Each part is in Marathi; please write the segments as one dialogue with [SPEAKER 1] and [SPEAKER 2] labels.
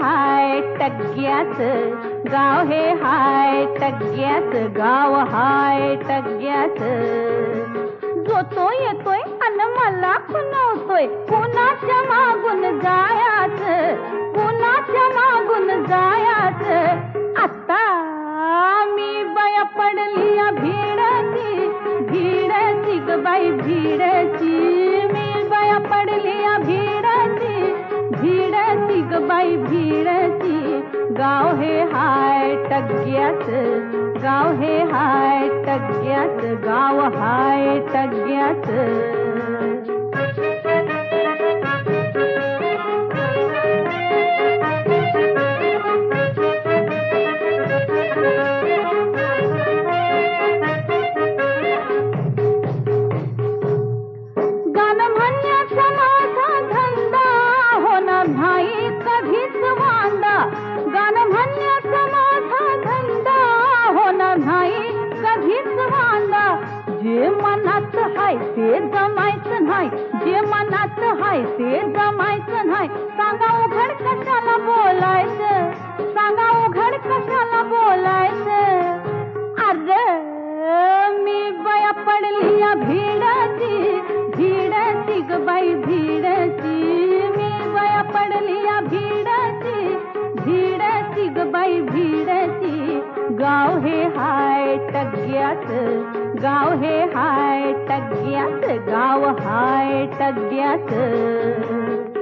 [SPEAKER 1] हाय टग्ग्याचं गाव हे हाय टग्ग्याचं गाव हाय टग्ग्याचं जो तो येतोय अन मला खुणवतोय कुणाच्या मागून जायाचं कुणाच्या मागून जायाचं आता मी बया पडली या भीडची भीडची ग बाई भीडची मी बया पडली या भीडची भीडची ग बाई भीडची गाव हे हाय टग्ग्याचं गाव हे हाय टग्ग्याचं गाव हाय टग्ग्याचं जे मनात हाय ते जमायचं नाही जे मनात हाय ते जमायचं नाही सांगा उघड कशाला बोलायचं सांगा उघड कशाला बोलायचं अरे मी बया पडली या भीडची भीडची ग बाई भीडची मी बया पडली या भीडची भीडची ग बाई भीडची गाव हे हाय टग्ग्याचं गाव हे हाय टग्ग्याचं गाव हाय टग्ग्याचं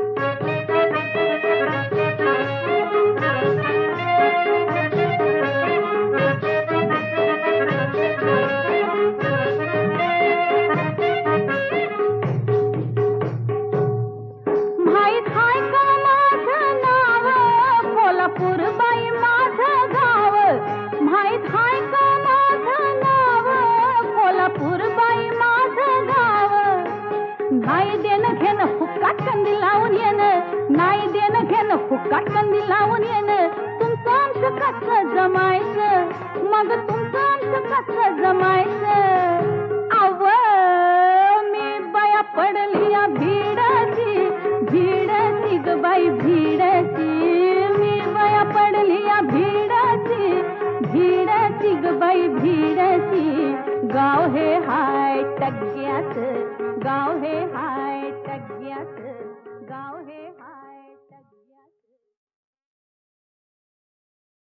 [SPEAKER 1] माहीत हाय का माझं नाव कोल्हापूर बाई माझं गाव माहीत हाय का माझं नाव कोल्हापूर बाई माझं गाव नाही देणं घेणं फुक्काट कंदी लावून येणं नाही देणं घेणं फुक्काट कंदी लावून येणं तुमचं आमचं कसं जमायचं मग तुमचं आमचं कसं जमायचं अव मी बया पडली या भीडची भीडची ग बाई भीडची मी बया पडली या भीडची भीडची ग बाई भीडची गाव हे हाय टग्ग्याचं गाव हे हाय